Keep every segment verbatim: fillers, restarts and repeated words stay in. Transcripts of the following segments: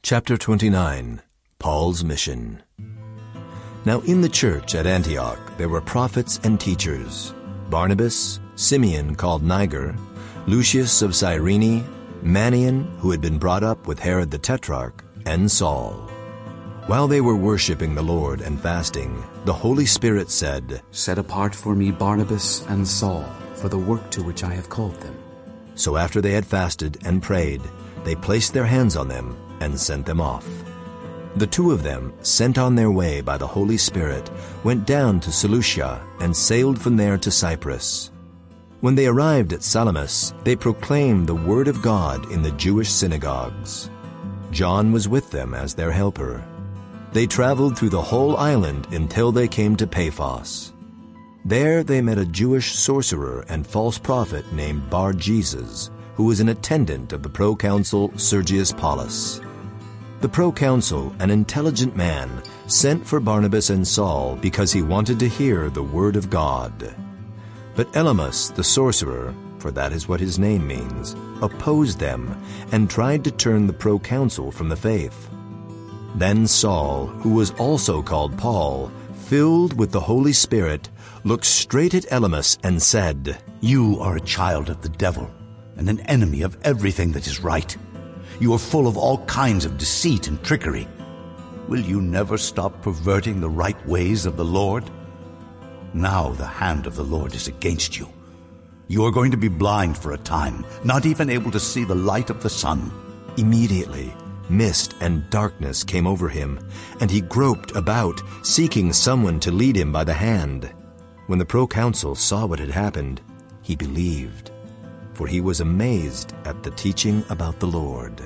Chapter twenty-nine. Paul's Mission. Now in the church at Antioch there were prophets and teachers, Barnabas, Simeon called Niger, Lucius of Cyrene, Manaen, who had been brought up with Herod the Tetrarch, and Saul. While they were worshiping the Lord and fasting, the Holy Spirit said, "Set apart for me Barnabas and Saul for the work to which I have called them." So after they had fasted and prayed, they placed their hands on them and sent them off. The two of them, sent on their way by the Holy Spirit, went down to Seleucia and sailed from there to Cyprus. When they arrived at Salamis, they proclaimed the word of God in the Jewish synagogues. John was with them as their helper. They traveled through the whole island until they came to Paphos. There they met a Jewish sorcerer and false prophet named Bar-Jesus, who was an attendant of the proconsul Sergius Paulus. The proconsul, an intelligent man, sent for Barnabas and Saul because he wanted to hear the word of God. But Elymas, the sorcerer, for that is what his name means, opposed them and tried to turn the proconsul from the faith. Then Saul, who was also called Paul, filled with the Holy Spirit, looked straight at Elymas and said, "You are a child of the devil and an enemy of everything that is right. You are full of all kinds of deceit and trickery. Will you never stop perverting the right ways of the Lord? Now the hand of the Lord is against you. You are going to be blind for a time, not even able to see the light of the sun." Immediately, mist and darkness came over him, and he groped about, seeking someone to lead him by the hand. When the proconsul saw what had happened, he believed, for he was amazed at the teaching about the Lord.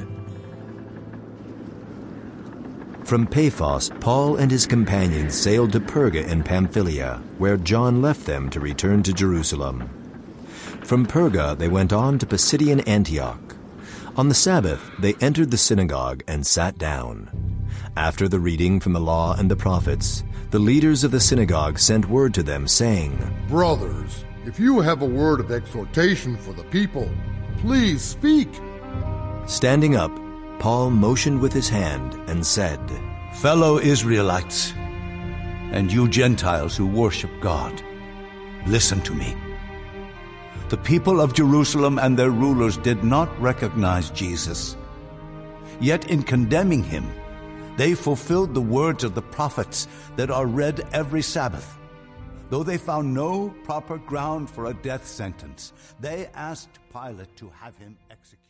From Paphos, Paul and his companions sailed to Perga in Pamphylia, where John left them to return to Jerusalem. From Perga they went on to Pisidian Antioch. On the Sabbath they entered the synagogue and sat down. After the reading from the law and the prophets, the leaders of the synagogue sent word to them, saying, "Brothers, if you have a word of exhortation for the people, please speak." Standing up, Paul motioned with his hand and said, "Fellow Israelites, and you Gentiles who worship God, listen to me. The people of Jerusalem and their rulers did not recognize Jesus. Yet in condemning him, they fulfilled the words of the prophets that are read every Sabbath. Though they found no proper ground for a death sentence, they asked Pilate to have him executed.